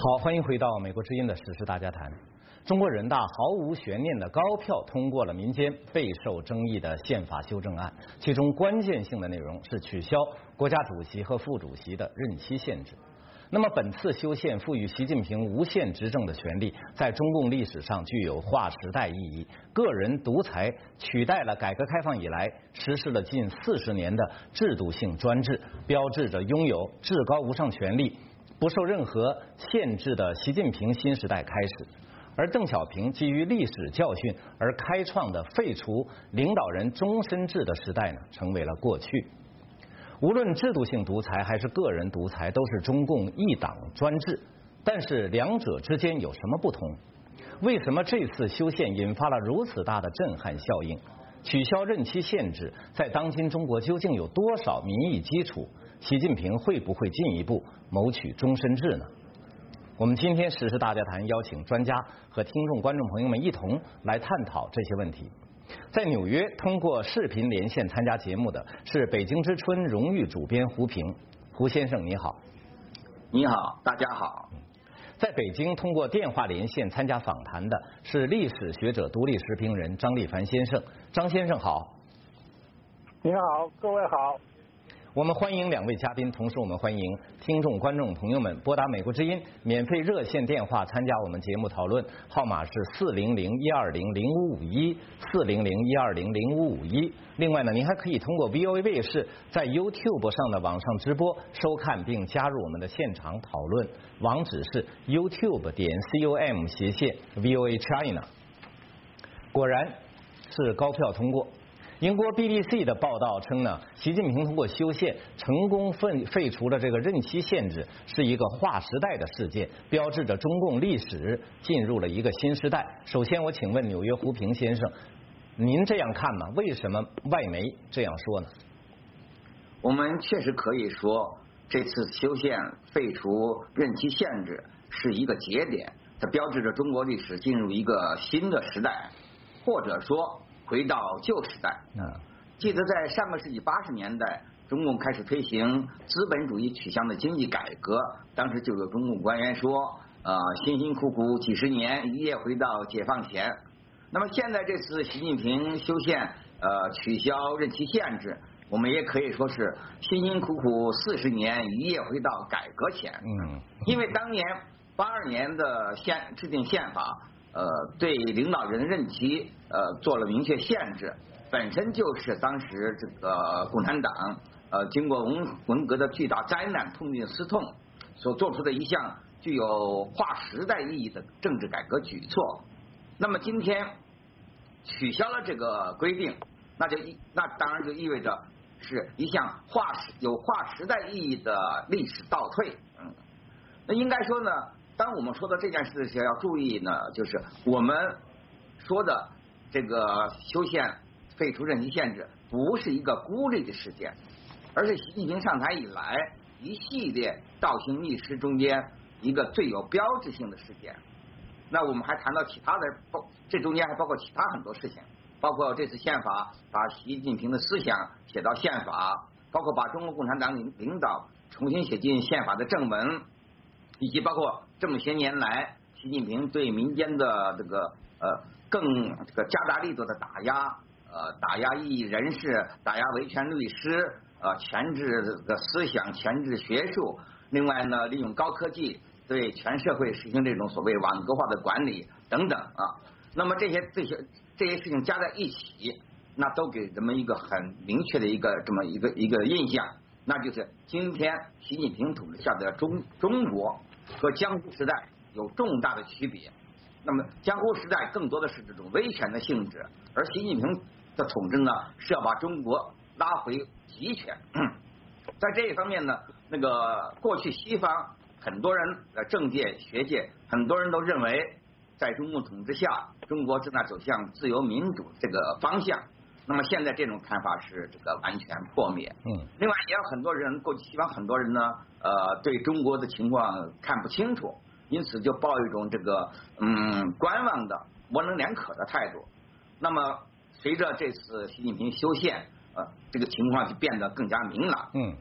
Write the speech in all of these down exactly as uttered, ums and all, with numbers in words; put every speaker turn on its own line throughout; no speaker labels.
好，欢迎回到美国之音的时事大家谈。中国人大毫无悬念的高票通过了民间备受争议的宪法修正案，其中关键性的内容是取消国家主席和副主席的任期限制。那么本次修宪赋予习近平无限执政的权利，在中共历史上具有划时代意义。个人独裁取代了改革开放以来实施了近四十年的制度性专制，标志着拥有至高无上权力、不受任何限制的习近平新时代开始。而邓小平基于历史教训而开创的废除领导人终身制的时代呢，成为了过去。无论制度性独裁还是个人独裁，都是中共一党专制，但是两者之间有什么不同？为什么这次修宪引发了如此大的震撼效应？取消任期限制在当今中国究竟有多少民意基础？习近平会不会进一步谋取终身制呢？我们今天时事大家谈邀请专家和听众观众朋友们一同来探讨这些问题。在纽约通过视频连线参加节目的是北京之春荣誉主编胡平。胡先生你好。
你好，大家好。
在北京通过电话连线参加访谈的是历史学者、独立时评人张立凡先生。张先生好。
你好，各位好。
我们欢迎两位嘉宾，同时我们欢迎听众观众朋友们拨打美国之音免费热线电话参加我们节目讨论，号码是四零零一二零零五五一四零零一二零零五五一。另外呢，您还可以通过 V O A 卫视在 YouTube 上的网上直播收看并加入我们的现场讨论，网址是 YouTube 点 com 斜线 V O A China。果然是高票通过。英国 B B C 的报道称呢，习近平通过修宪成功废废除了这个任期限制，是一个划时代的事件，标志着中共历史进入了一个新时代。首先，我请问纽约胡平先生，您这样看吗？为什么外媒这样说呢？
我们确实可以说，这次修宪废除任期限制是一个节点，它标志着中国历史进入一个新的时代，或者说回到旧时代。嗯，记得在上个世纪八十年代，中共开始推行资本主义取向的经济改革，当时就有中共官员说，呃，辛辛苦苦几十年，一夜回到解放前。那么现在这次习近平修宪，呃，取消任期限制，我们也可以说是辛辛苦苦四十年，一夜回到改革前。嗯，因为当年八二年的宪制定宪法。呃，对领导人任期呃做了明确限制，本身就是当时这个共产党呃经过文文革的巨大灾难痛定思痛所做出的一项具有划时代意义的政治改革举措。那么今天取消了这个规定，那就意那当然就意味着是一项划时有划时代意义的历史倒退。嗯，那应该说呢，当我们说到这件事的时候，要注意呢，就是我们说的这个修宪废除任期限制不是一个孤立的事件，而是习近平上台以来一系列倒行逆施中间一个最有标志性的事件。那我们还谈到其他的，这中间还包括其他很多事情，包括这次宪法把习近平的思想写到宪法，包括把中国共产党领领导重新写进宪法的正文，以及包括这么些年来习近平对民间的这个呃更这个加大力度的打压，呃打压异议人士，打压维权律师，呃钳制这个思想，钳制学术。另外呢，利用高科技对全社会实行这种所谓网格化的管理等等啊。那么这些这些这些事情加在一起，那都给人们一个很明确的一个这么一个一个印象，那就是今天习近平统治下的中中国和江湖时代有重大的区别。那么江湖时代更多的是这种威权的性质，而习近平的统治呢，是要把中国拉回集权。在这一方面呢，那个过去西方很多人的政界学界很多人都认为，在中共统治下，中国正在走向自由民主这个方向。那么现在这种看法是这个完全破灭。嗯。另外也有很多人，过去西方很多人呢，呃，对中国的情况看不清楚，因此就抱一种这个嗯观望的、模棱两可的态度。那么随着这次习近平修宪，呃，这个情况就变得更加明朗。嗯。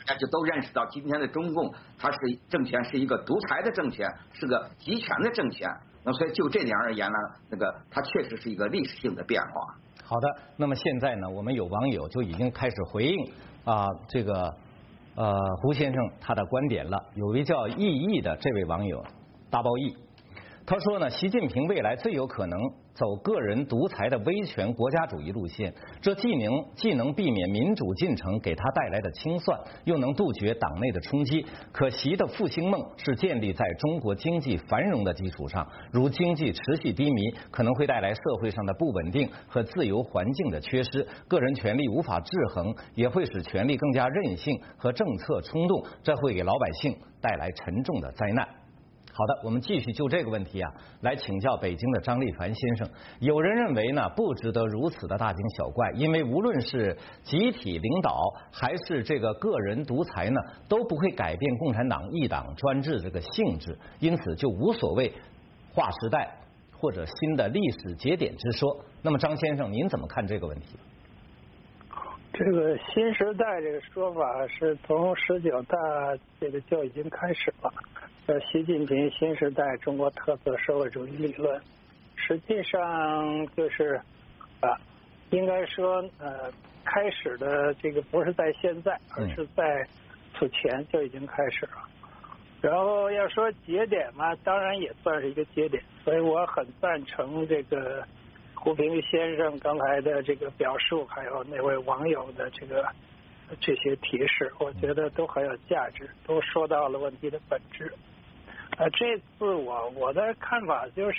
大家就都认识到今天的中共，它是政权是一个独裁的政权，是个集权的政权。那所以就这点而言呢，那个它确实是一个历史性的变化。
好的，那么现在呢，我们有网友就已经开始回应啊、呃、这个呃胡先生他的观点了。有位叫易易的这位网友，大包易，他说呢，习近平未来最有可能走个人独裁的威权国家主义路线，这既能既能避免民主进程给他带来的清算，又能杜绝党内的冲击。可习的复兴梦是建立在中国经济繁荣的基础上，如经济持续低迷，可能会带来社会上的不稳定和自由环境的缺失，个人权利无法制衡，也会使权力更加任性和政策冲动，这会给老百姓带来沉重的灾难。好的，我们继续就这个问题啊，来请教北京的张立凡先生。有人认为呢，不值得如此的大惊小怪，因为无论是集体领导还是这个个人独裁呢，都不会改变共产党一党专制这个性质，因此就无所谓划时代或者新的历史节点之说。那么张先生，您怎么看这个问题？
这个新时代这个说法是从十九大这个就已经开始了。呃，习近平新时代中国特色社会主义理论，实际上就是啊，应该说呃，开始的这个不是在现在，而是在此前就已经开始了。然后要说节点嘛，当然也算是一个节点，所以我很赞成这个胡平先生刚才的这个表述，还有那位网友的这个这些提示，我觉得都很有价值，都说到了问题的本质。呃，这次我我的看法就是，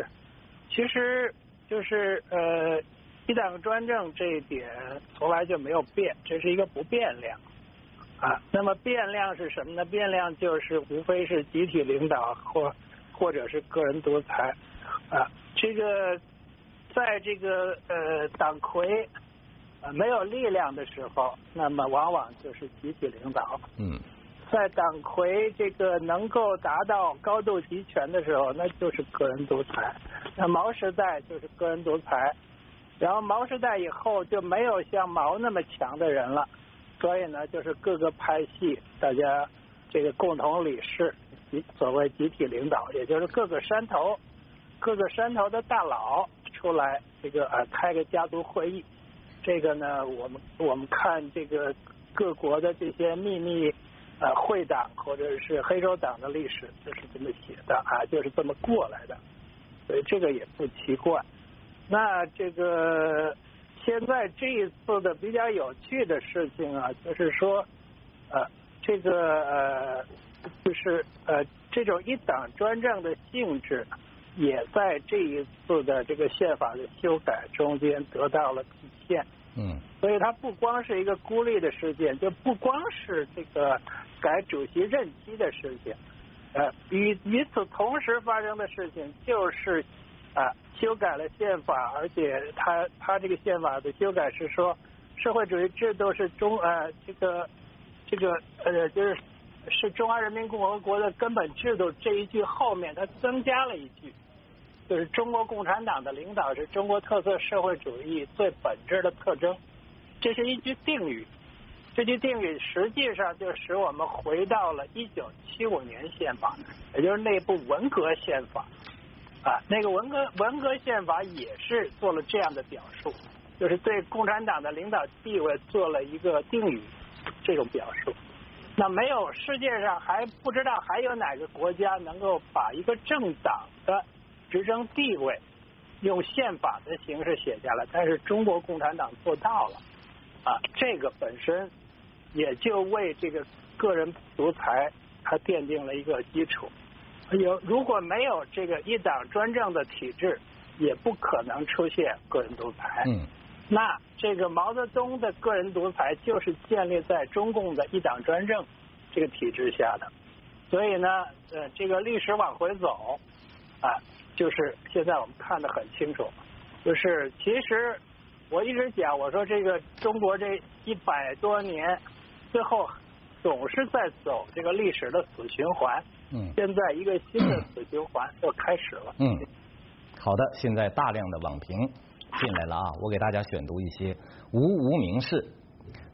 其实就是呃，一党专政这一点从来就没有变，这是一个不变量啊。那么变量是什么呢？变量就是无非是集体领导或或者是个人独裁啊。这个在这个呃党魁呃没有力量的时候，那么往往就是集体领导。
嗯。
在党魁这个能够达到高度集权的时候，那就是个人独裁。那毛时代就是个人独裁，然后毛时代以后就没有像毛那么强的人了，所以呢，就是各个派系大家这个共同理事，所谓集体领导，也就是各个山头、各个山头的大佬出来，这个呃开个家族会议。这个呢，我们我们看这个各国的这些秘密。呃，会党或者是黑手党的历史就是这么写的啊，就是这么过来的，所以这个也不奇怪。那这个现在这一次的比较有趣的事情啊，就是说，呃，这个呃，就是呃，这种一党专政的性质，也在这一次的这个宪法的修改中间得到了体现。
嗯，
所以它不光是一个孤立的事件，就不光是这个改主席任期的事情，呃，与与此同时发生的事情就是啊、呃，修改了宪法，而且它它这个宪法的修改是说，社会主义制度是中呃这个这个呃就是是中华人民共和国的根本制度这一句后面，它增加了一句。就是中国共产党的领导是中国特色社会主义最本质的特征，这是一句定语。这句定语实际上就使我们回到了一九七五年宪法，也就是那部文革宪法啊，那个文革文革宪法也是做了这样的表述，就是对共产党的领导地位做了一个定语这种表述。那没有世界上还不知道还有哪个国家能够把一个政党的执政地位用宪法的形式写下来，但是中国共产党做到了啊，这个本身也就为这个个人独裁它奠定了一个基础。有如果没有这个一党专政的体制，也不可能出现个人独裁。
嗯，
那这个毛泽东的个人独裁就是建立在中共的一党专政这个体制下的。所以呢，呃，这个历史往回走啊。就是现在我们看得很清楚，就是其实我一直讲，我说这个中国这一百多年，最后总是在走这个历史的死循环。
嗯，
现在一个新的死循环又开始了。
嗯，好的，现在大量的网评进来了啊，我给大家选读一些。无无名氏，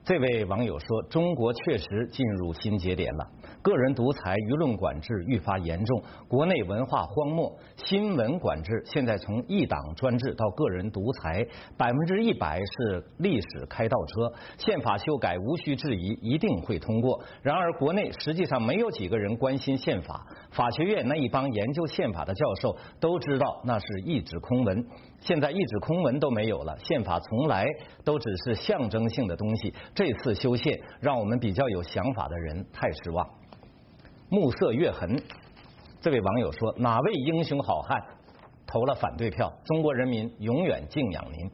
这位网友说，中国确实进入新节点了，个人独裁、舆论管制愈发严重，国内文化荒漠，新闻管制现在从一党专制到个人独裁，百分之一百是历史开倒车。宪法修改无需质疑，一定会通过。然而，国内实际上没有几个人关心宪法，法学院那一帮研究宪法的教授都知道那是一纸空文。现在一纸空文都没有了，宪法从来都只是象征性的东西。这次修宪让我们比较有想法的人太失望。暮色月痕，这位网友说，哪位英雄好汉投了反对票？中国人民永远敬仰您。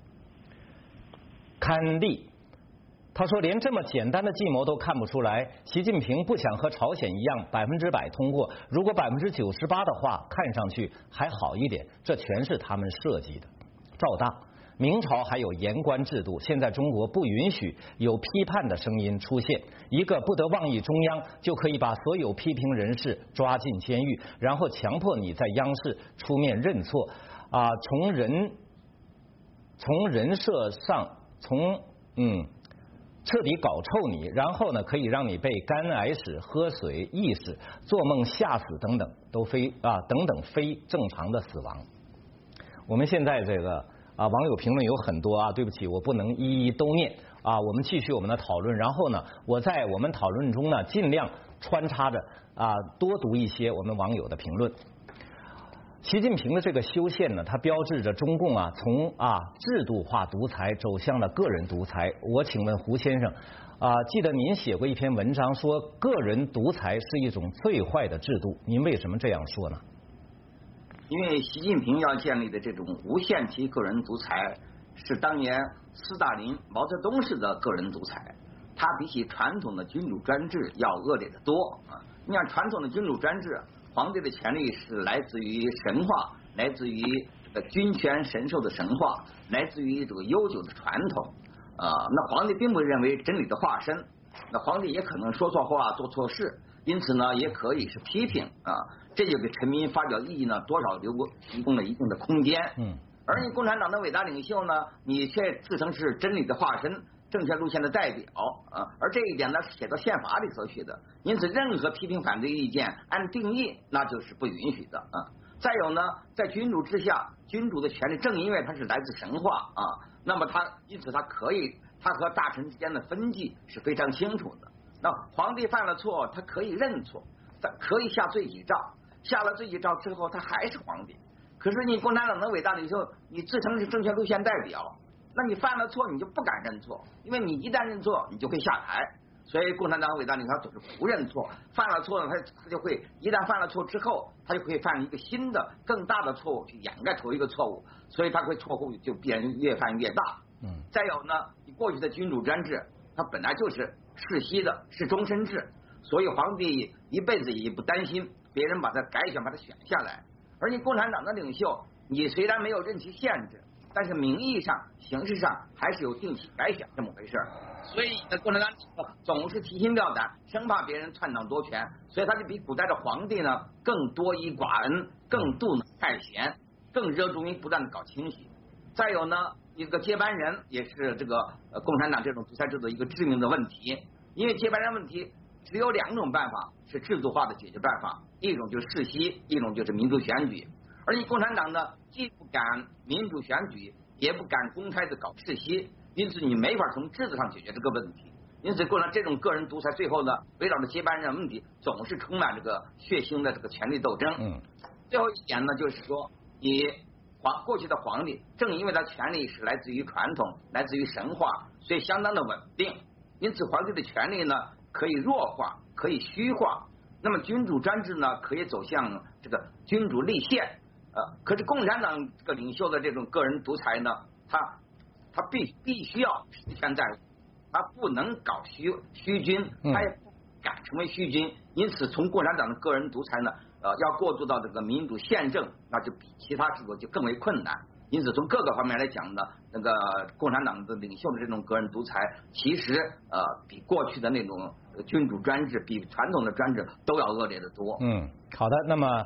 堪利，他说，连这么简单的计谋都看不出来，习近平不想和朝鲜一样百分之百通过，如果百分之九十八的话，看上去还好一点，这全是他们设计的。赵大，明朝还有言官制度，现在中国不允许有批判的声音出现，一个不得妄议中央就可以把所有批评人士抓进监狱，然后强迫你在央视出面认错啊，从人从人设上从嗯。彻底搞臭你，然后呢，可以让你被肝癌死、喝水、缢死、做梦吓死等等，都非啊等等非正常的死亡。我们现在这个啊网友评论有很多啊，对不起，我不能一一都念啊。我们继续我们的讨论，然后呢，我在我们讨论中呢，尽量穿插着啊多读一些我们网友的评论。习近平的这个修宪呢，它标志着中共啊从啊制度化独裁走向了个人独裁。我请问胡先生，啊，记得您写过一篇文章说，个人独裁是一种最坏的制度，您为什么这样说呢？
因为习近平要建立的这种无限期个人独裁，是当年斯大林、毛泽东式的个人独裁，它比起传统的君主专制要恶劣得多啊！你看传统的君主专制，皇帝的权力是来自于神话，来自于这个君权神授的神话，来自于这个悠久的传统啊。那皇帝并不认为真理的化身，那皇帝也可能说错话、做错事，因此呢，也可以是批评啊。这就给臣民发表意义呢，多少留过提供了一定的空间。嗯。而你共产党的伟大领袖呢，你却自称是真理的化身，正确路线的代表啊，而这一点呢是写到宪法里头去的，因此任何批评反对意见按定义那就是不允许的啊。再有呢，在君主之下，君主的权利正因为它是来自神话啊，那么他因此他可以，他和大臣之间的分际是非常清楚的。那皇帝犯了错，他可以认错，他可以下罪己诏，下了罪己诏之后，他还是皇帝。可是你共产党的伟大领袖，你自称是正确路线代表，那你犯了错，你就不敢认错，因为你一旦认错，你就会下台。所以共产党伟大领袖他总是不认错，犯了错呢，他他就会一旦犯了错之后，他就会犯一个新的更大的错误去掩盖头一个错误，所以他会错误就变越犯越大。嗯。再有呢，你过去的君主专制，它本来就是世袭的，是终身制，所以皇帝一辈子也不担心别人把他改选，把他选下来。而你共产党的领袖，你虽然没有任期限制，但是名义上、形式上还是有定期改选这么回事儿。所以，共产党总是提心吊胆，生怕别人篡党夺权，所以他就比古代的皇帝呢更多疑寡恩，更妒能太贤，更热衷于不断的搞清洗。再有呢，一个接班人也是这个呃共产党这种独裁制度一个致命的问题，因为接班人问题只有两种办法是制度化的解决办法，一种就是世袭，一种就是民主选举。而你共产党呢，既不敢民主选举，也不敢公开的搞世袭，因此你没法从制度上解决这个问题。因此，共产这种个人独裁，最后呢，围绕着接班人问题，总是充满这个血腥的这个权力斗争。嗯。最后一点呢，就是说，你皇过去的皇帝，正因为他权力是来自于传统，来自于神话，所以相当的稳定。因此，皇帝的权力呢，可以弱化，可以虚化。那么君主专制呢，可以走向这个君主立宪。呃，可是共产党这个领袖的这种个人独裁呢，他他必必须要实现在，他不能搞虚虚君，他也不敢成为虚君。因此，从共产党的个人独裁呢，呃，要过渡到这个民主宪政，那就比其他制度就更为困难。因此，从各个方面来讲呢，那个共产党的领袖的这种个人独裁，其实呃比过去的那种君主专制，比传统的专制都要恶劣得多。
嗯，好的，那么。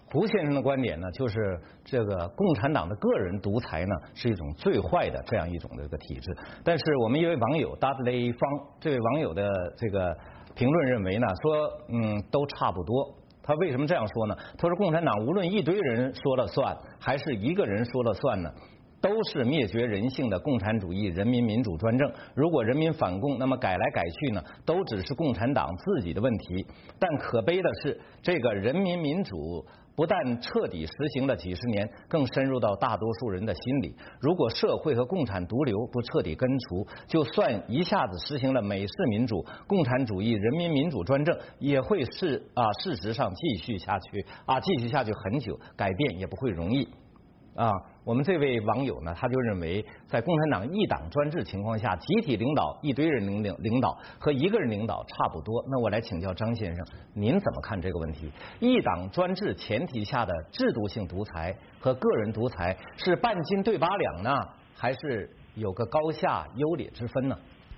胡先生的观点呢，就是这个共产党的个人独裁呢是一种最坏的这样一种的一个体制。但是我们一位网友 Dudley 方，这位网友的这个评论认为呢，说嗯都差不多。他为什么这样说呢？他说共产党无论一堆人说了算，还是一个人说了算呢，都是灭绝人性的共产主义人民民主专政。如果人民反共，那么改来改去呢，都只是共产党自己的问题。但可悲的是，这个人民民主不但彻底实行了几十年，更深入到大多数人的心里。如果社会和共产毒瘤不彻底根除，就算一下子实行了美式民主、共产主义、人民民主专政，也会是啊，事实上继续下去啊，继续下去很久，改变也不会容易。啊，我们这位网友呢，他就认为，在共产党一党专制情况下，集体领导一堆人领领领导和一个人领导差不多。那我来请教张先生，您怎么看这个问题？一党专制前提下的制度性独裁和个人独裁是半斤对八两呢，还是有个高下优劣之分呢？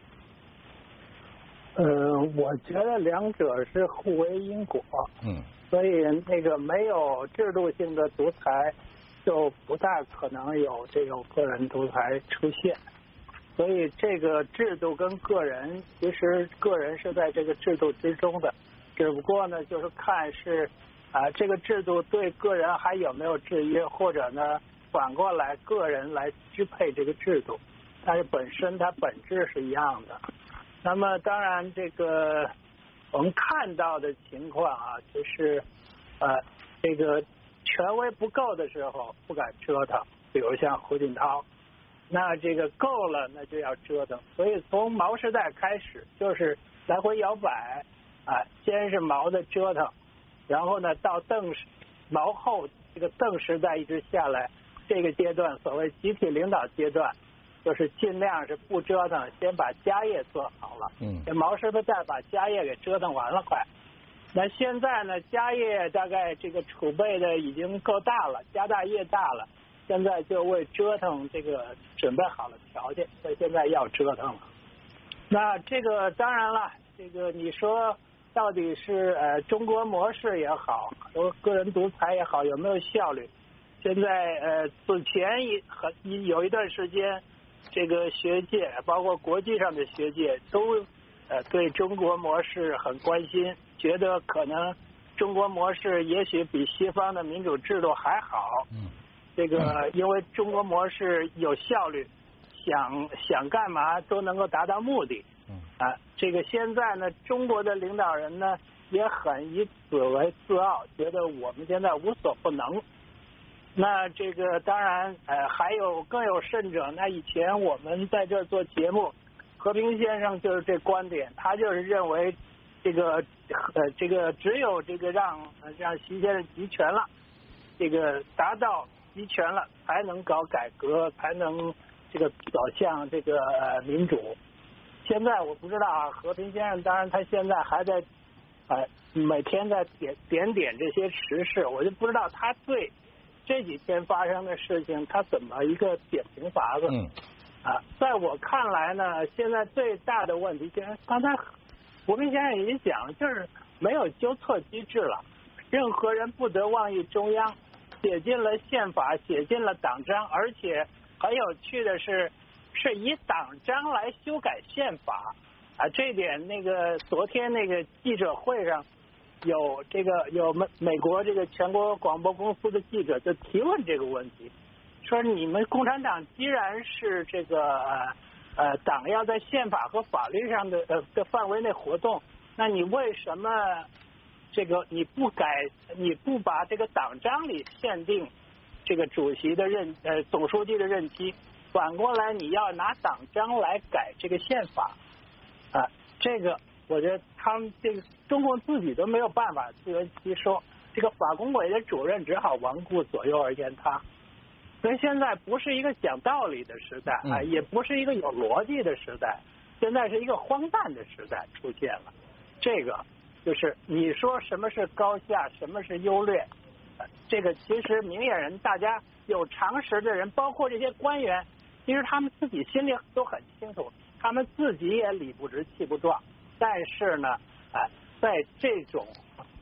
呃，我觉得两者是互为因果。
嗯。
所以那个没有制度性的独裁，就不大可能有这种个人独裁出现。所以这个制度跟个人，其实个人是在这个制度之中的，只不过呢，就是看是啊、呃、这个制度对个人还有没有制约，或者呢反过来个人来支配这个制度，但是本身它本质是一样的。那么当然这个我们看到的情况啊，就是呃这个权威不够的时候不敢折腾，比如像胡锦涛，那这个够了那就要折腾。所以从毛时代开始就是来回摇摆啊，先是毛的折腾，然后呢到邓毛后这个邓时代一直下来，这个阶段所谓集体领导阶段，就是尽量是不折腾，先把家业做好了。嗯，这毛时代把家业给折腾完了快。那现在呢，家业大概这个储备的已经够大了，家大业大了，现在就为折腾这个准备好了条件，所以现在要折腾了。那这个当然了，这个你说到底是呃中国模式也好，和个人独裁也好，有没有效率？现在呃此前一很有一段时间，这个学界包括国际上的学界都呃对中国模式很关心，觉得可能中国模式也许比西方的民主制度还好。嗯，这个因为中国模式有效率，想想干嘛都能够达到目的。嗯啊，这个现在呢，中国的领导人呢也很以此为自傲，觉得我们现在无所不能。那这个当然，呃，还有更有甚者，那以前我们在这儿做节目，和平先生就是这观点，他就是认为这个呃这个只有这个让让习先生集权了，这个达到集权了，才能搞改革，才能这个走向这个呃民主。现在我不知道啊，和平先生当然他现在还在呃每天在点点点这些时事，我就不知道他对这几天发生的事情他怎么一个点评法子。嗯啊，在我看来呢，现在最大的问题就是刚才和平先生已经讲了，就是没有纠错机制了，任何人不得妄议中央，写进了宪法，写进了党章，而且很有趣的是，是以党章来修改宪法啊，这点那个昨天那个记者会上有这个有美美国这个全国广播公司的记者就提问这个问题，说你们共产党既然是这个呃党要在宪法和法律上的呃的范围内活动，那你为什么这个你不改你不把这个党章里限定这个主席的任呃总书记的任期，反过来你要拿党章来改这个宪法啊？这个我觉得他们这个中共自己都没有办法自圆其说，这个法工委的主任只好顽固左右而言他。所以现在不是一个讲道理的时代啊，也不是一个有逻辑的时代，现在是一个荒诞的时代出现了。这个就是你说什么是高下，什么是优劣，这个其实明眼人，大家有常识的人，包括这些官员，其实他们自己心里都很清楚，他们自己也理不直气不壮。但是呢，哎，在这种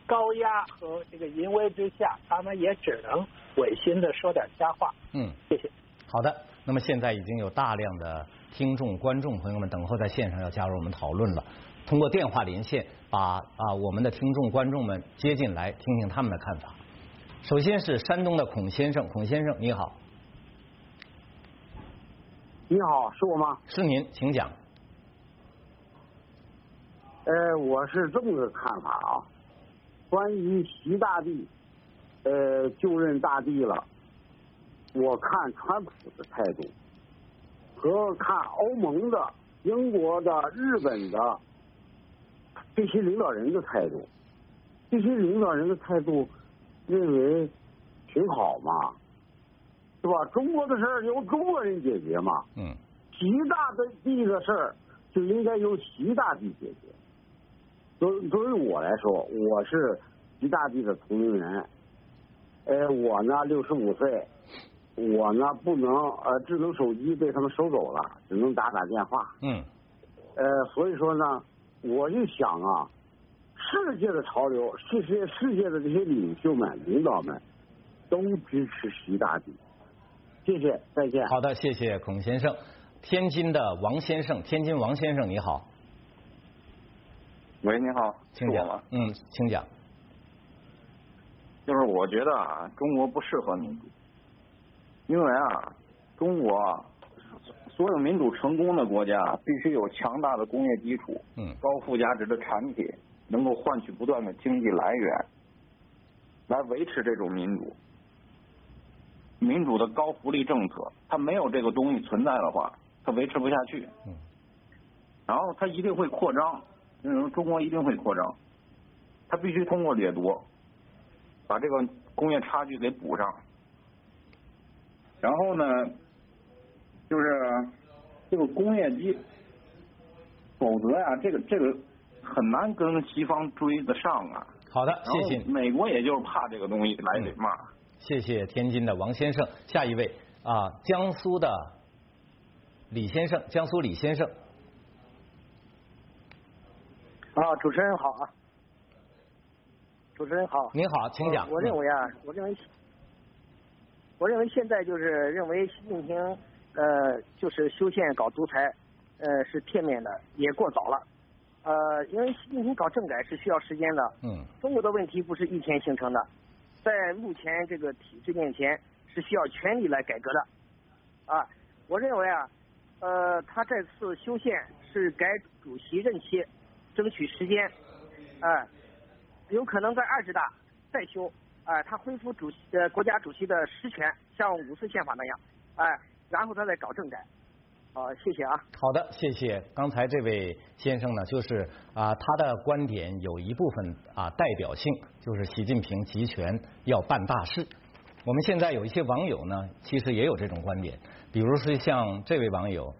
高压和这个淫威之下，他们也只能违心的说点瞎话。
嗯，
谢谢。
好的，那么现在已经有大量的听众、观众朋友们等候在线上要加入我们讨论了。通过电话连线，把啊我们的听众、观众们接进来，听听他们的看法。首先是山东的孔先生，孔先生你好。
你好，是我吗？
是您，请讲。
呃，我是这么个看法啊，关于习大帝，呃，就任大帝了，我看川普的态度和看欧盟的、英国的、日本的这些领导人的态度，这些领导人的态度认为挺好嘛，是吧？中国的事儿由中国人解决嘛，
嗯，
习大帝的事儿就应该由习大帝解决。对对于我来说，我是习大帝的同龄人，呃，我呢六十五岁，我呢不能呃智能手机被他们收走了，只能打打电话。
嗯。
呃，所以说呢，我就想啊，世界的潮流，世界世界的这些领袖们、领导们都支持习大帝。谢谢，再见。
好的，谢谢孔先生。天津的王先生，天津王先生你好。
喂，你好，
请讲。嗯，请讲。
就是我觉得啊，中国不适合民主，因为啊，中国啊，所有民主成功的国家必须有强大的工业基础，
嗯，
高附加值的产品，能够换取不断的经济来源，来维持这种民主。民主的高福利政策，它没有这个东西存在的话，它维持不下去。
嗯，
然后它一定会扩张。嗯，中国一定会扩张，它必须通过掠夺，把这个工业差距给补上。然后呢，就是这个工业机，否则呀，这个这个很难跟西方追得上啊。
好的，谢谢。
美国也就是怕这个东西来得骂。
嗯、谢谢天津的王先生，下一位啊，江苏的李先生，江苏李先生。
啊，主持人好啊！主持人好，
您好，请讲。
我认为啊，我认为，我认为现在就是认为习近平呃就是修宪搞独裁，呃是片面的，也过早了。呃，因为习近平搞政改是需要时间的。
嗯。
中国的问题不是一天形成的，在目前这个体制面前是需要全力来改革的。啊，我认为啊，呃，他这次修宪是改主席任期。争取时间，哎、呃，有可能在二十大再修，哎、呃，他恢复主席呃国家主席的实权，像五四宪法那样，哎、呃，然后他再搞政改。好、呃，谢谢啊。
好的，谢谢。刚才这位先生呢，就是啊，他的观点有一部分啊代表性，就是习近平集权要办大事。我们现在有一些网友呢，其实也有这种观点，比如说像这位网友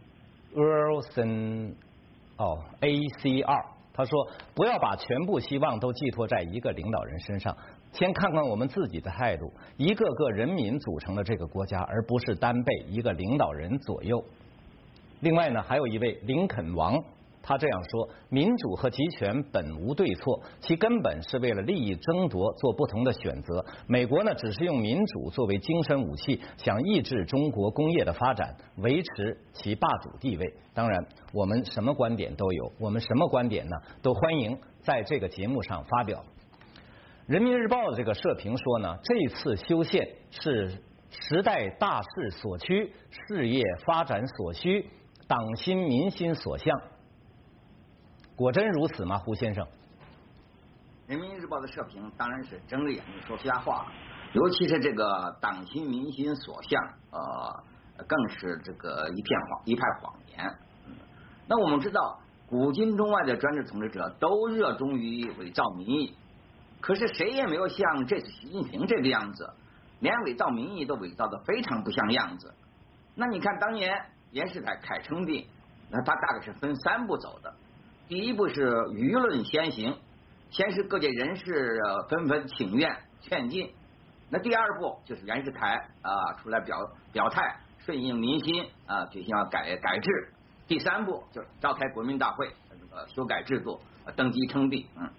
Earlson。哦 ，A C 二，他说不要把全部希望都寄托在一个领导人身上，先看看我们自己的态度，一个个人民组成了这个国家，而不是单被一个领导人左右。另外呢，还有一位林肯王，他这样说：民主和集权本无对错，其根本是为了利益争夺做不同的选择。美国呢，只是用民主作为精神武器，想抑制中国工业的发展，维持其霸主地位。当然，我们什么观点都有，我们什么观点呢，都欢迎在这个节目上发表。人民日报的这个社评说呢，这次修宪是时代大势所趋，事业发展所需，党心民心所向。果真如此吗，胡先生？
人民日报的社评当然是睁着眼睛说瞎话，尤其是这个党心民心所向，呃，更是这个一片谎一派谎言。嗯、那我们知道，古今中外的专制统治者都热衷于伪造民意，可是谁也没有像这次习近平这个样子，连伪造民意都伪造的非常不像样子。那你看当年袁世凯凯称帝，那他大概是分三步走的。第一步是舆论先行，先是各界人士纷纷请愿劝进。那第二步就是袁世凯啊出来表表态，顺应民心啊，决心要改改制。第三步就是召开国民大会，这个修改制度，登基称帝。嗯，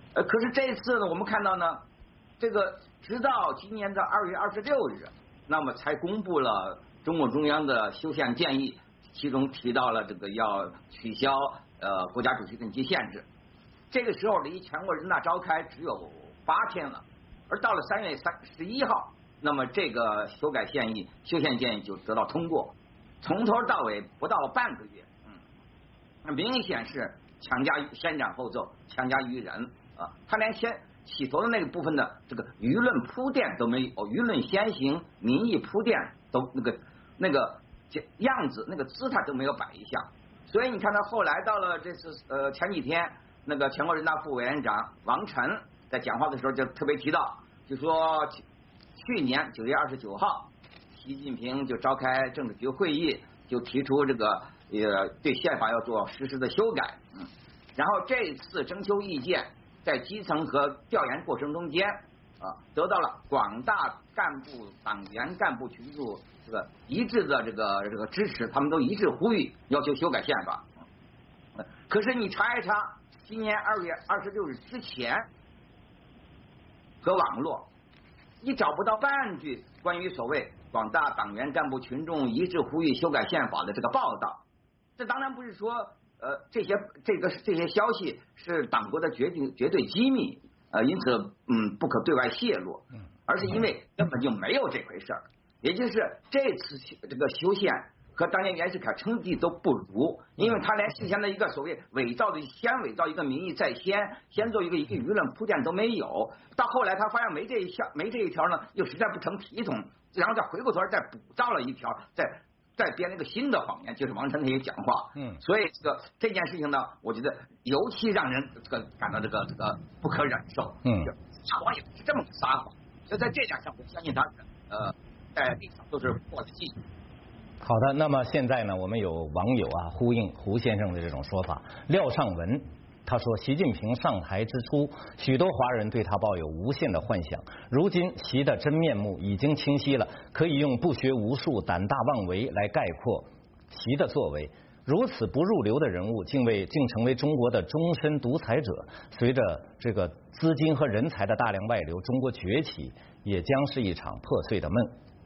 呃，可是这次呢，我们看到呢，这个直到今年的二月二十六日，那么才公布了中共中央的修宪建议，其中提到了这个要取消呃国家主席任期限制。这个时候离全国人大召开只有八天了，而到了三月三十一号，那么这个修改宪议、修宪建议就得到通过，从头到尾不到半个月，嗯，明显是强加先斩后奏，强加于人啊！他连先起头的那个部分的这个舆论铺垫都没有，舆论先行、民意铺垫都那个那个样子、那个姿态都没有摆一下。所以你看到后来到了这次呃前几天，那个全国人大副委员长王晨在讲话的时候就特别提到，就说去年九月二十九号，习近平就召开政治局会议，就提出这个呃对宪法要做实施的修改，嗯，然后这次征求意见在基层和调研过程中间啊，得到了广大干部、党员、干部群众这个一致的这个这个支持，他们都一致呼吁要求修改宪法。可是你查一查，今年二月二十六日之前和网络，你找不到半句关于所谓广大党员干部群众一致呼吁修改宪法的这个报道。这当然不是说呃这些这个这些消息是党国的绝对绝对机密，呃因此嗯不可对外泄露，而是因为根本就没有这回事儿。也就是这次这个修宪和当年袁世凯称帝都不如，因为他连事先的一个所谓伪造的先伪造一个民意在先，先做一个一个舆论铺垫都没有，到后来他发现没这一条没这一条呢，又实在不成体统，然后再回过头再补造了一条，再再编了一个新的谎言，就是王晨那些讲话。嗯，所以这个这件事情呢，我觉得尤其让人这个感到这个这个不可忍受。嗯，撒谎也不是这么撒谎，所以在这点上，我相信他呃在历史上都是过得记。
好的，那么现在呢，我们有网友啊呼应胡先生的这种说法。廖尚文他说，习近平上台之初，许多华人对他抱有无限的幻想，如今习的真面目已经清晰了，可以用不学无术、胆大妄为来概括习的作为。如此不入流的人物，竟为竟成为中国的终身独裁者。随着这个资金和人才的大量外流，中国崛起也将是一场破碎的梦。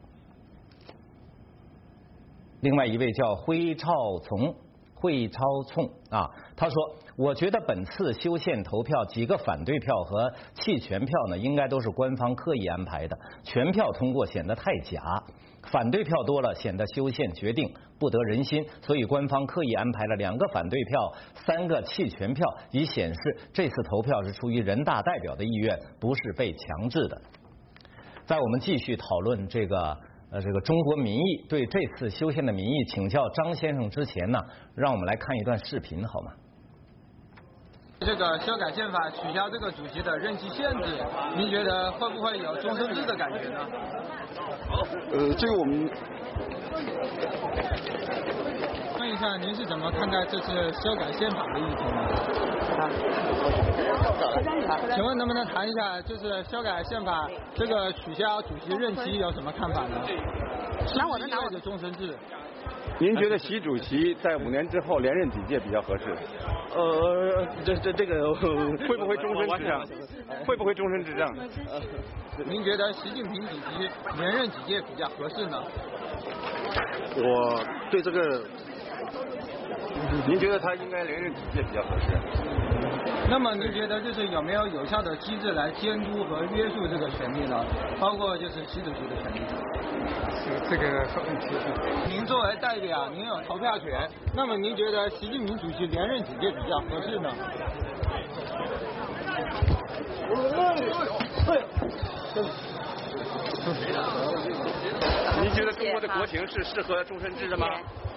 另外一位叫辉超从会超冲啊，他说，我觉得本次修宪投票几个反对票和弃权票呢，应该都是官方刻意安排的，全票通过显得太假，反对票多了显得修宪决定不得人心，所以官方刻意安排了两个反对票、三个弃权票，以显示这次投票是出于人大代表的意愿，不是被强制的。在我们继续讨论这个呃，这个中国民意对这次修宪的民意请教张先生之前呢，让我们来看一段视频好吗？
这个修改宪法取消这个主席的任期限制，您觉得会不会有终身制的感觉呢？
呃，这个我们
问一下，您是怎么看待这次修改宪法的议题呢？请问能不能谈一下，就是修改宪法这个取消主席任期有什么看法呢？
拿我的拿我
的终身制。
您觉得习主席在五年之后连任几届比较合适？
呃，这这这个
会不会终身执政？会不会终身执政？
呃，您觉得习近平主席连任几届比较合适呢？
我对这个，
您觉得他应该连任几届比较合适？
那么您觉得就是有没有有效的机制来监督和约束这个权利呢？包括就是习主席的权利。
这个
您作为代表，您有投票权，那么您觉得习近平主席连任几届比较合适呢？
您觉得中国的国情是适合终身制的吗？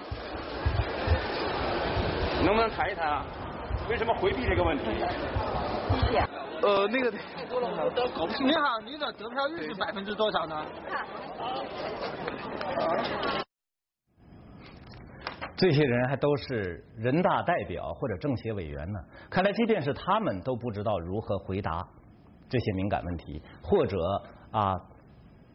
能不能谈一谈啊？为什么回避这个问题？
呃，那个，
你好，你的得票率是百分之多少呢？
这些人还都是人大代表或者政协委员呢。看来，即便是他们都不知道如何回答这些敏感问题，或者啊，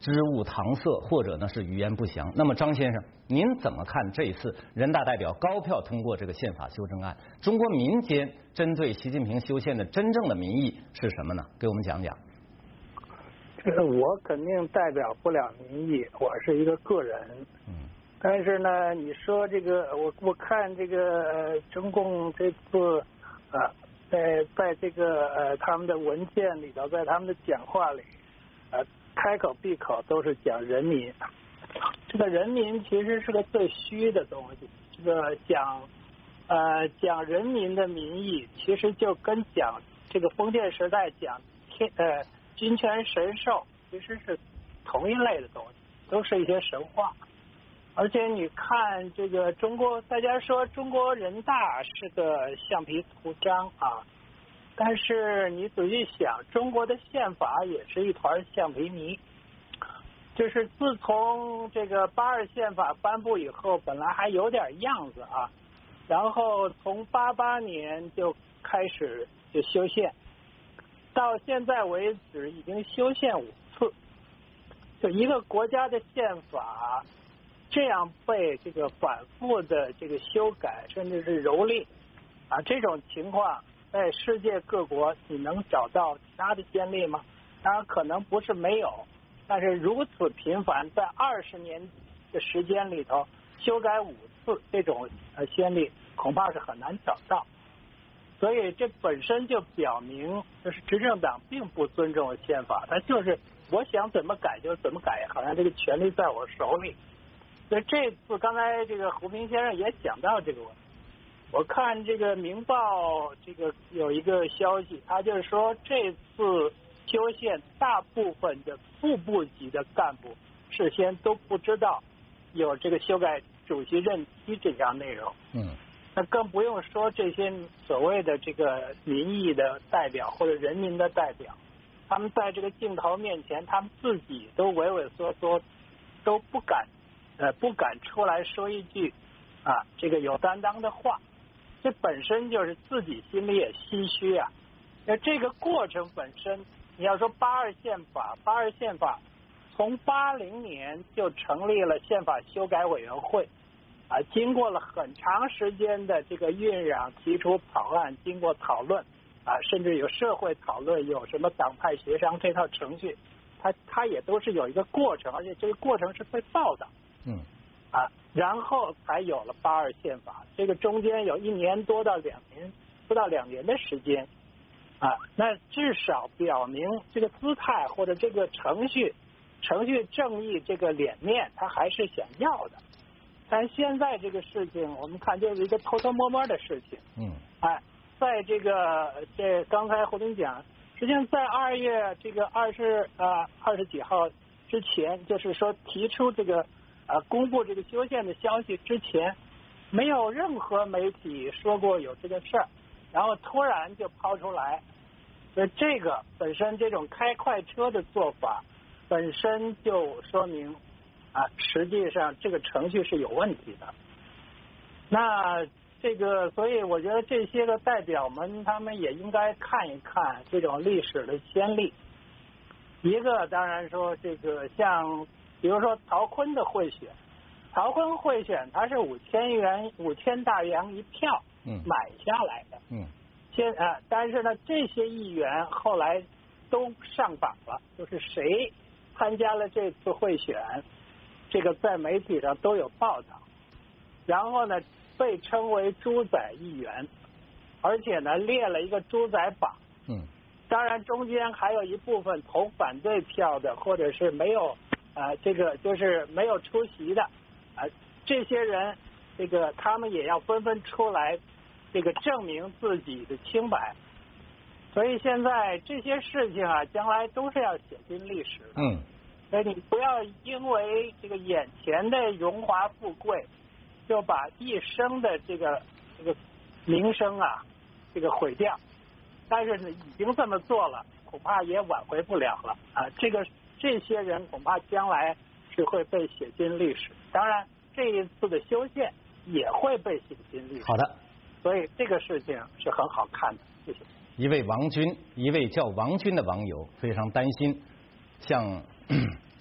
支吾搪塞，或者呢是语言不详。那么张先生，您怎么看这一次人大代表高票通过这个宪法修正案？中国民间针对习近平修宪的真正的民意是什么呢？给我们讲讲。
这个我肯定代表不了民意，我是一个个人。嗯。但是呢，你说这个，我我看这个呃，中共这次啊、呃，在在这个呃他们的文件里头，在他们的讲话里，呃，开口闭口都是讲人民。这个人民其实是个最虚的东西。这个讲呃讲人民的民意，其实就跟讲这个封建时代讲天呃君权神授，其实是同一类的东西，都是一些神话。而且你看这个中国，大家说中国人大是个橡皮图章啊，但是你仔细想，中国的宪法也是一团橡皮泥。就是自从这个八二宪法颁布以后，本来还有点样子啊，然后从八八年就开始就修宪，到现在为止已经修宪五次。就一个国家的宪法这样被这个反复的这个修改，甚至是蹂躏啊，这种情况在世界各国你能找到其他的先例吗？当然可能不是没有，但是如此频繁，在二十年的时间里头修改五次这种呃先例，恐怕是很难找到。所以这本身就表明，就是执政党并不尊重宪法，他就是我想怎么改就怎么改，好像这个权力在我手里。所以这次刚才这个胡平先生也讲到这个问题，我看这个《明报》这个有一个消息，他就是说这次修宪大部分的副部级的干部事先都不知道有这个修改主席任期这项内容。嗯，那更不用说这些所谓的这个民意的代表或者人民的代表，他们在这个镜头面前，他们自己都畏畏缩缩，都不敢呃不敢出来说一句啊这个有担当的话，这本身就是自己心里也心虚啊。那这个过程本身，你要说八二宪法，八二宪法从八零年就成立了宪法修改委员会。啊，经过了很长时间的这个酝酿，提出草案，经过讨论，啊，甚至有社会讨论，有什么党派协商这套程序，它它也都是有一个过程，而且这个过程是被报道，嗯，啊，然后才有了八二宪法，这个中间有一年多到两年，不到两年的时间，啊，那至少表明这个姿态或者这个程序，程序正义这个脸面，他还是想要的。但现在这个事情，我们看就是一个偷偷摸摸的事情。嗯，哎，在这个这刚才胡林讲，实际上在二月这个二十啊二十几号之前，就是说提出这个啊公布这个修宪的消息之前，没有任何媒体说过有这个事儿，然后突然就抛出来，所以这个本身这种开快车的做法，本身就说明。啊，实际上这个程序是有问题的。那这个，所以我觉得这些个代表们，他们也应该看一看这种历史的先例。一个当然说，这个像比如说曹锟的贿选，曹锟贿选他是五千元五千大洋一票买下来的。嗯。先啊，但是呢，这些议员后来都上榜了，就是谁参加了这次贿选。这个在媒体上都有报道，然后呢被称为猪仔议员，而且呢列了一个猪仔榜。嗯，当然中间还有一部分投反对票的，或者是没有呃这个就是没有出席的啊、呃，这些人这个他们也要纷纷出来这个证明自己的清白。所以现在这些事情啊，将来都是要写进历史的。嗯。所以你不要因为这个眼前的荣华富贵，就把一生的这个这个名声啊，这个毁掉。但是呢，已经这么做了，恐怕也挽回不了了啊！这个这些人恐怕将来是会被写进历史。当然，这一次的修宪也会被写进历史。
好的，
所以这个事情是很好看的。谢谢。
一位王军，一位叫王军的网友非常担心，像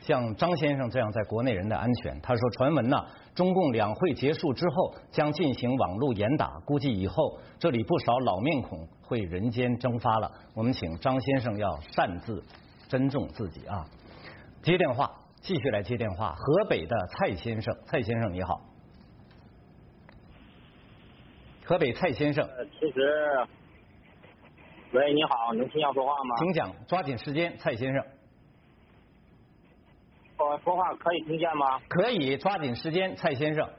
像张先生这样在国内人的安全。他说，传闻呢，中共两会结束之后将进行网络严打，估计以后这里不少老面孔会人间蒸发了。我们请张先生要擅自珍重自己啊。接电话，继续来接电话。河北的蔡先生，蔡先生你好。河北蔡先生，
呃，其实，喂，你好，能听见说话吗？
请讲，抓紧时间，蔡先生。
我说话可以听见吗？
可以，抓紧时间，蔡先生。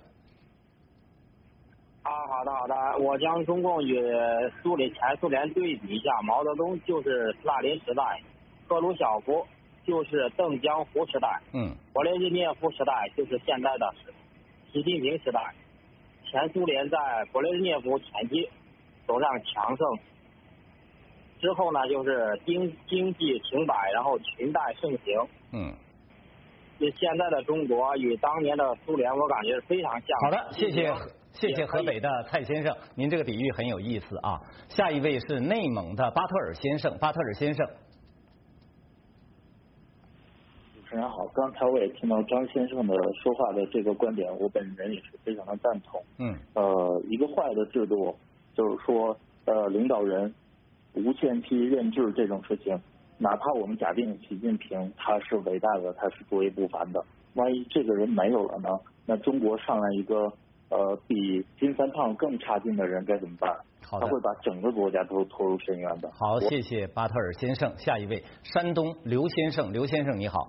啊，好的好的，我将中共与苏联前苏联对比一下，毛泽东就是斯大林时代，赫鲁晓夫就是邓江湖时代，
嗯，
勃列日涅夫时代就是现在的习近平时代。前苏联在勃列日涅夫前期走上强盛，之后呢就是经经济停摆，然后裙带盛行。
嗯，
现在的中国与当年的苏联，我感觉是非常像。
好的，谢谢谢谢河北的蔡先生，您这个比喻很有意思啊。下一位是内蒙的巴特尔先生，巴特尔先生。
主持人好，刚才我也听到张先生的说话的这个观点，我本人也是非常的赞同。
嗯。
呃，一个坏的制度就是说，呃，领导人无限期任制这种事情，哪怕我们假定习近平他是伟大的，他是卓越不凡的，万一这个人没有了呢？那中国上来一个呃比金三胖更差劲的人该怎么办？
好的，
他会把整个国家都拖入深渊的。
好，谢谢巴特尔先生。下一位，山东刘先生，刘先生你好。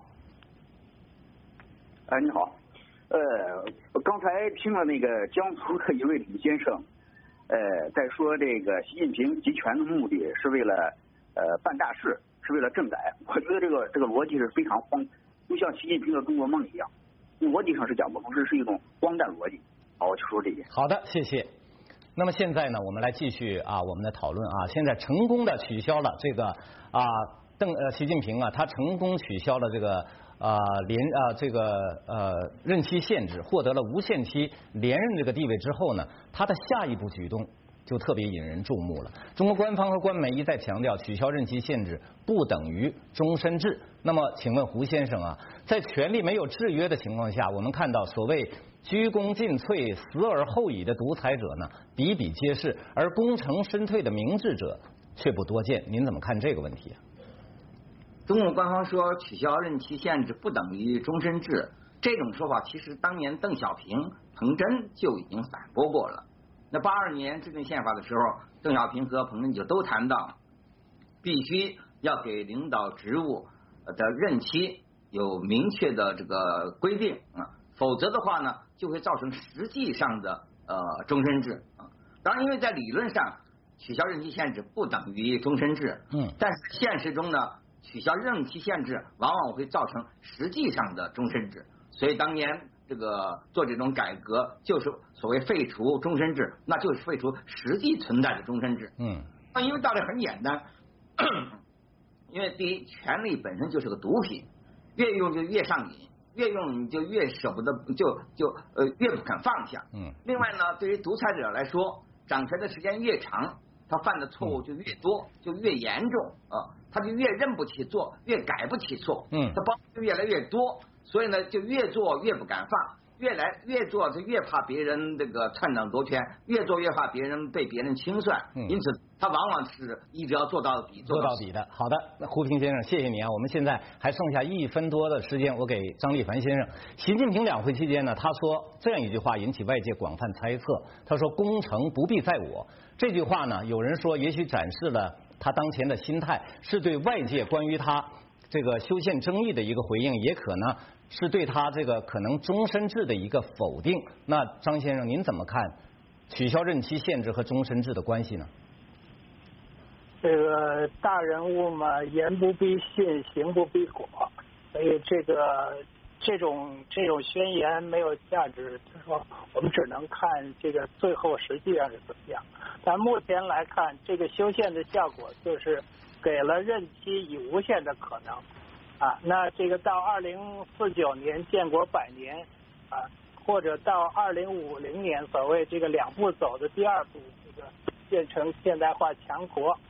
哎，你好，呃，我刚才听了那个江苏的一位李先生，呃，在说这个习近平集权的目的是为了呃办大事，是为了政改。我觉得这个这个逻辑是非常荒，就像习近平的中国梦一样，逻辑上是讲不通，这是一种荒诞逻辑。好，我就说这些。
好的，谢谢。那么现在呢，我们来继续啊我们的讨论啊。现在成功的取消了这个啊邓呃习近平啊，他成功取消了这个。啊、呃，连啊、呃、这个呃任期限制，获得了无限期连任这个地位之后呢，他的下一步举动就特别引人注目了。中国官方和官媒一再强调，取消任期限制不等于终身制。那么，请问胡先生啊，在权力没有制约的情况下，我们看到所谓鞠躬尽瘁、死而后已的独裁者呢比比皆是，而功成身退的明智者却不多见。您怎么看这个问题啊？
中共官方说取消任期限制不等于终身制，这种说法其实当年邓小平、彭真就已经反驳过了。那八二年制定宪法的时候，邓小平和彭真就都谈到，必须要给领导职务的任期有明确的这个规定啊，否则的话呢，就会造成实际上的呃终身制啊。当然，因为在理论上取消任期限制不等于终身制，
嗯，
但是现实中呢，取消任期限制往往会造成实际上的终身制，所以当年这个做这种改革就是所谓废除终身制，那就是废除实际存在的终身制。
嗯，
那因为道理很简单，因为第一，权力本身就是个毒品，越用就越上瘾，越用你就越舍不得，就就呃越不肯放下。
嗯，
另外呢，对于独裁者来说，掌权的时间越长，他犯的错误就越多，就越严重啊。他就越认不起错，越改不起错，
嗯，
他包就越来越多，所以呢，就越做越不敢放，越来越做就越怕别人这个篡党夺权，越做越怕别人被别人清算，
嗯，
因此他往往是一直要做到底，
做到底的。好的，那胡平先生，谢谢你啊。我们现在还剩下一分多的时间，我给张立凡先生。习近平两会期间呢，他说这样一句话引起外界广泛猜测，他说功成不必在我。这句话呢，有人说也许展示了他当前的心态，是对外界关于他这个修宪争议的一个回应，也可能是对他这个可能终身制的一个否定。那张先生您怎么看取消任期限制和终身制的关系呢？
这个大人物嘛，言不必信，行不必果，所以这个这种这种宣言没有价值。他说我们只能看这个最后实际上是怎么样。但目前来看，这个修宪的效果就是给了任期以无限的可能啊。那这个到二零四九年建国百年啊，或者到二零五零年所谓这个两步走的第二步，这个建成现代化强国。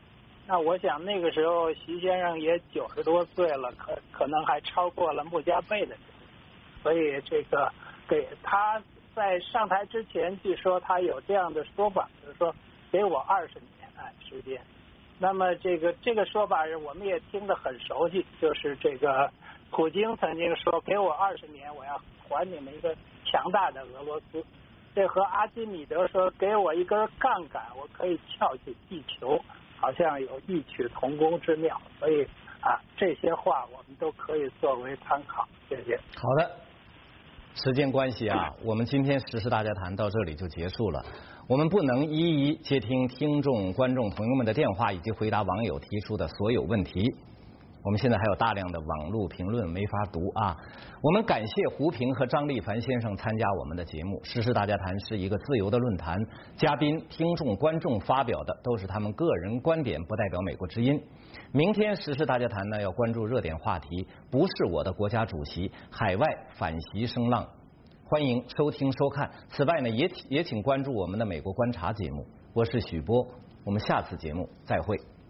那我想那个时候习先生也九十多岁了，可可能还超过了穆加贝的，所以这个给他在上台之前，据说他有这样的说法，就是说给我二十年哎时间。那么这个这个说法我们也听得很熟悉，就是这个普京曾经说给我二十年，我要还你们一个强大的俄罗斯。这和阿基米德说给我一根杠杆，我可以撬起地球，好像有异曲同工之妙。所以啊，这些话我们都可以作为参考。谢谢。
好的，时间关系啊，我们今天时事大家谈到这里就结束了。我们不能一一接听听众、观众朋友们的电话，以及回答网友提出的所有问题。我们现在还有大量的网络评论没法读啊。我们感谢胡平和张立凡先生参加我们的节目。时事大家谈是一个自由的论坛，嘉宾、听众、观众发表的都是他们个人观点，不代表美国之音。明天时事大家谈呢，要关注热点话题，不是我的国家主席，海外反习声浪。欢迎收听收看。此外呢，也也请关注我们的美国观察节目。我是许波，我们下次节目再会。